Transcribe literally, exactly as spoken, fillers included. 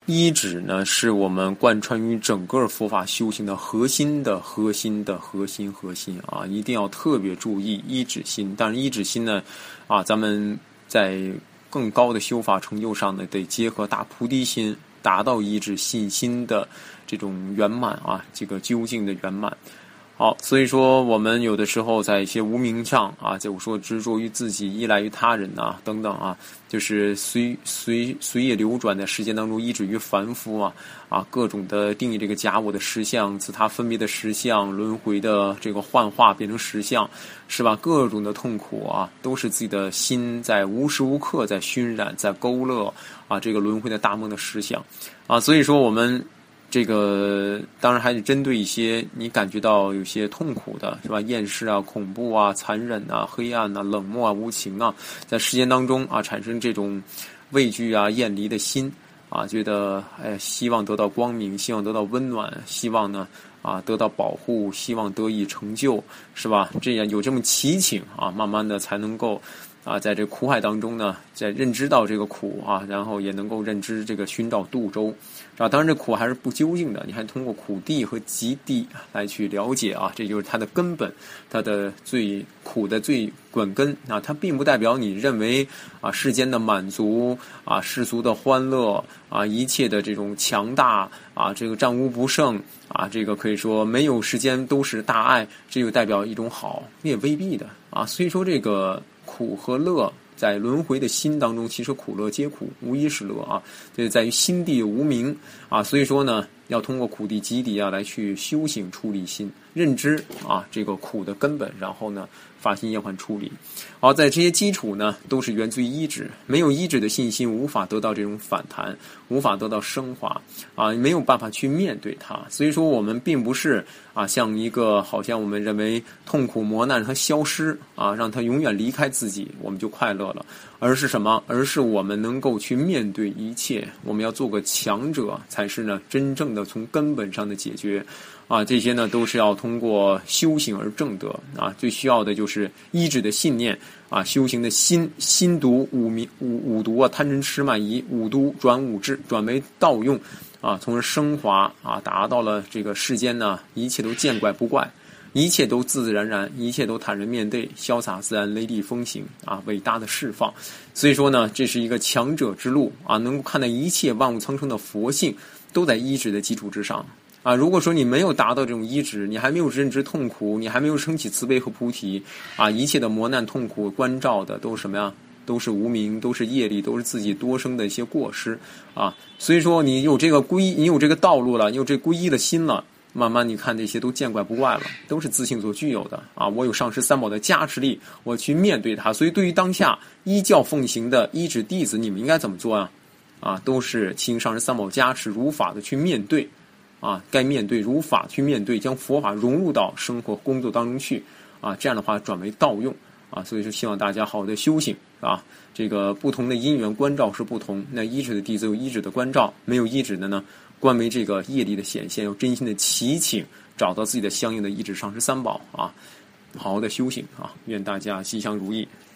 依止呢，是我们贯穿于整个佛法修行的核心的核心的核心核心啊，一定要特别注意依止心。当然，依止心呢，啊，咱们在更高的修法成就上呢，得结合大菩提心，达到依止信心的这种圆满啊，这个究竟的圆满。好，所以说我们有的时候在一些无明上啊，就我说执着于自己、依赖于他人啊等等啊，就是随随随业流转的时间当中，依止于凡夫啊啊各种的定义这个假我的实相、自他分别的实相、轮回的这个幻化变成实相，是吧？各种的痛苦啊，都是自己的心在无时无刻在熏染、在勾勒啊这个轮回的大梦的实相啊，所以说我们。这个当然还是针对一些你感觉到有些痛苦的，是吧？厌世啊、恐怖啊、残忍啊、黑暗啊、冷漠啊、无情啊，在世间当中啊产生这种畏惧啊、厌离的心啊，觉得哎，希望得到光明，希望得到温暖，希望呢啊得到保护，希望得以成就，是吧？这样有这么祈请啊，慢慢的才能够。啊，在这苦海当中呢，在认知到这个苦啊，然后也能够认知这个寻找渡舟啊。当然，这苦还是不究竟的，你还通过苦地和极地来去了解啊，这就是它的根本，它的最苦的最根根啊。它并不代表你认为啊世间的满足啊、世俗的欢乐啊、一切的这种强大啊、这个战无不胜啊，这个可以说没有时间都是大爱，这就代表一种好，也未必的啊。所以说这个。苦和乐在轮回的心当中，其实苦乐皆苦，无一是乐啊。这在于心地无明啊，所以说呢，要通过苦地极地啊来去修行处理心，认知啊这个苦的根本，然后呢发心厌患处理。好，在这些基础呢，都是源自于依止，没有依止的信心，无法得到这种反弹，无法得到升华啊，没有办法去面对它。所以说，我们并不是啊，像一个好像我们认为痛苦磨难让它消失啊，让它永远离开自己，我们就快乐了，而是什么？而是我们能够去面对一切，我们要做个强者，才是呢真正的从根本上的解决。啊，这些呢都是要通过修行而证得啊，最需要的就是依止的信念啊，修行的心心毒五明五五毒啊，贪嗔痴慢疑，五毒转五智，转为道用啊，从而升华啊，达到了这个世间呢，一切都见怪不怪，一切都自自然然，一切都坦然面对，潇洒自然，雷厉风行啊，伟大的释放。所以说呢，这是一个强者之路啊，能够看待一切万物苍生的佛性，都在依止的基础之上。啊，如果说你没有达到这种依止，你还没有认知痛苦，你还没有升起慈悲和菩提，啊，一切的磨难痛苦关照的都是什么呀？都是无明，都是业力，都是自己多生的一些过失啊。所以说，你有这个皈依，你有这个道路了，你有这皈依的心了，慢慢你看这些都见怪不怪了，都是自性所具有的啊。我有上师三宝的加持力，我去面对它。所以，对于当下依教奉行的依止弟子，你们应该怎么做啊？啊，都是请上师三宝加持，如法的去面对。啊，该面对如法去面对，将佛法融入到生活工作当中去啊，这样的话转为道用啊，所以说希望大家好好的修行啊，这个不同的因缘关照是不同，那依止的弟子有依止的关照，没有依止的呢，关为这个业力的显现，要真心的祈请，找到自己的相应的依止上师三宝啊，好好的修行啊，愿大家吉祥如意。